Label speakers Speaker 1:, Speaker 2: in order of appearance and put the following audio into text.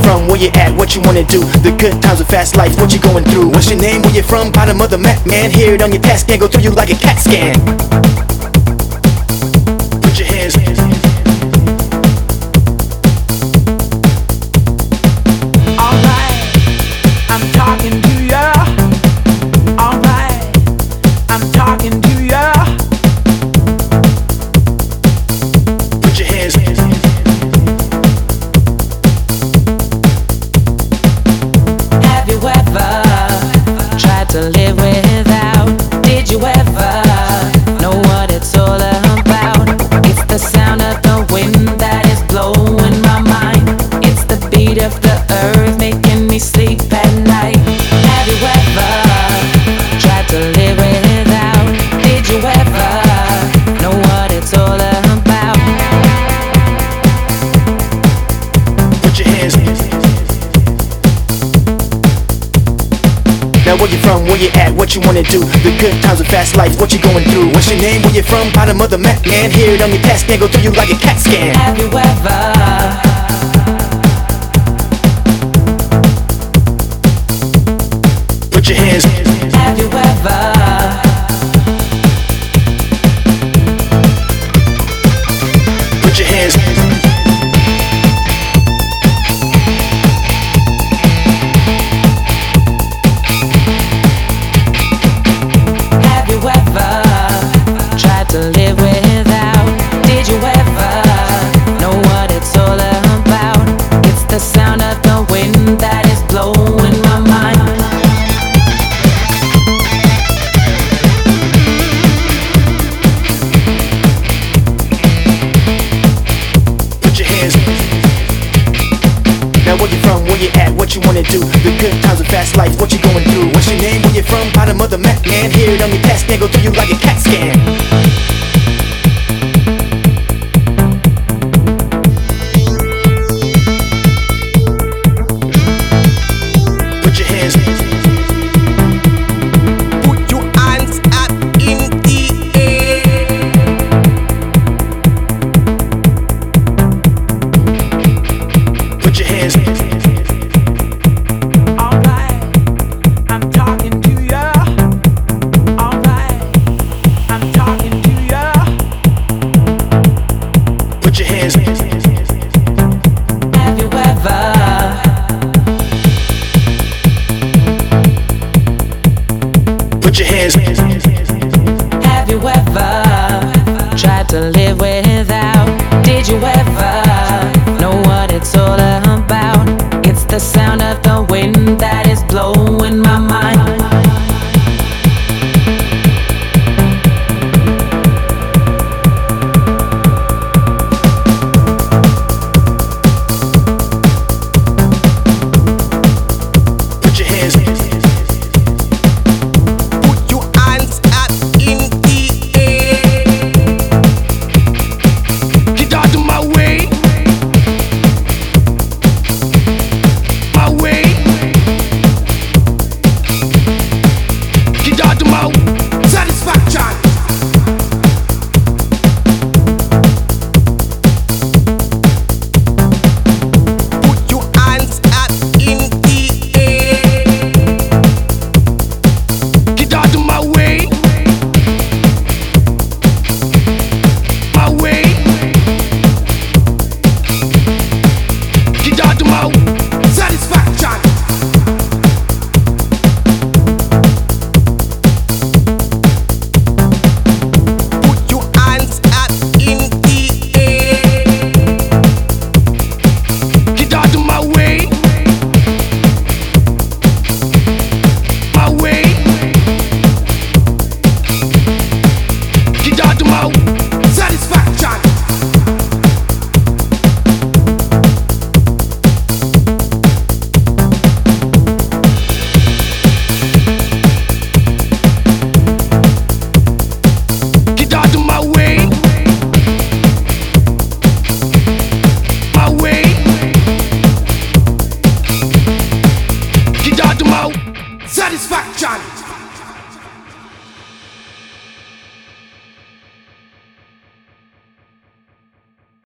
Speaker 1: from, where you at, what you wanna do? The good times of fast life, what you going through? What's your name, where you from, bottom of the map, man? Hear it on your CAT scan, go through you like a CAT scan. Put your hands.
Speaker 2: Alright, I'm talking to ya. Alright, I'm talking to ya.
Speaker 1: Put your hands.
Speaker 2: Have you ever tried to live without? Did you ever know what it's all about? It's the sound of the wind that is blowing my mind. It's the beat of the earth making me sleep at night. Have you ever tried to live without? Did you ever know what it's all about?
Speaker 1: Put your hands. Now where you from, where you at, what you wanna do? The good times of fast life, what you going through? What's your name, where you from, bottom of the map, man? Hear it on your CAT scan, go through you like a CAT scan.
Speaker 2: Have you ever
Speaker 1: Put your hands.
Speaker 2: Have you ever
Speaker 1: Put your hands.
Speaker 2: Have you ever tried to live without? Did you ever know what it's all about? It's the sound of the wind that is blowing my mind.
Speaker 1: Put your hands. Now where you from, where you at, what you wanna do? The good times of fast life, what you going through? What's your name, where you from, bottom of the map, man? Hear it on your CAT scan, go through you like a CAT scan.